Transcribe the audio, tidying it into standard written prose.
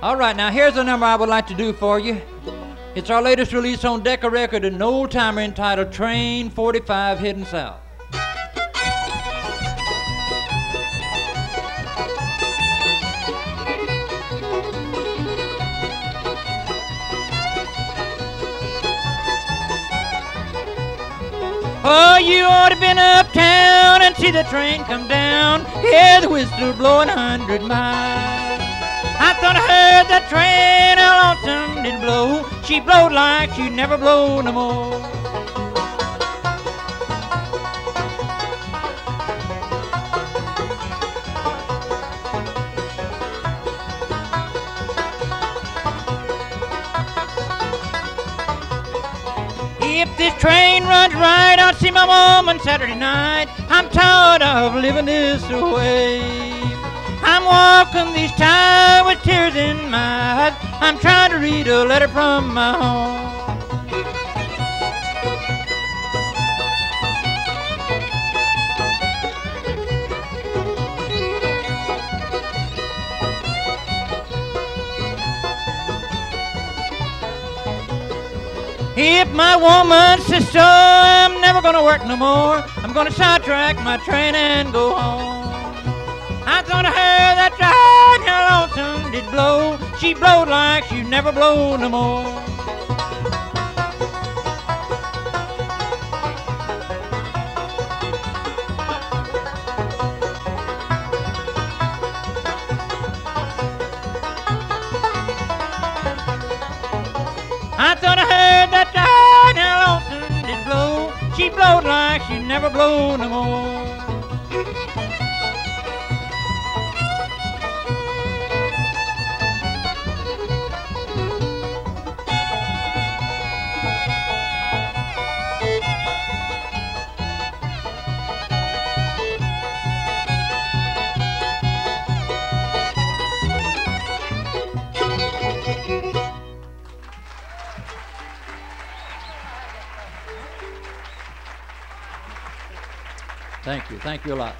All right, now here's a number I would like to do for you. It's our latest release on Decca Record, an old timer entitled Train 45 Heading South. Oh, you ought to been uptown and see the train come down. Hear the whistle blowing 100 miles. I thought I heard that train, how lonesome did blow. She blowed like she never blow no more. If this train runs right, I'll see my mom on Saturday night. I'm tired of living this way. I'm walking these times with tears in my eyes. I'm trying to read a letter from my home. If my woman says so, I'm never gonna work no more. I'm gonna sidetrack my train and go home. I thought I heard that train, how lonesome did blow. She blowed like she never blow no more. I thought I heard that train, how lonesome did blow. She blowed like she never blow no more. Thank you a lot.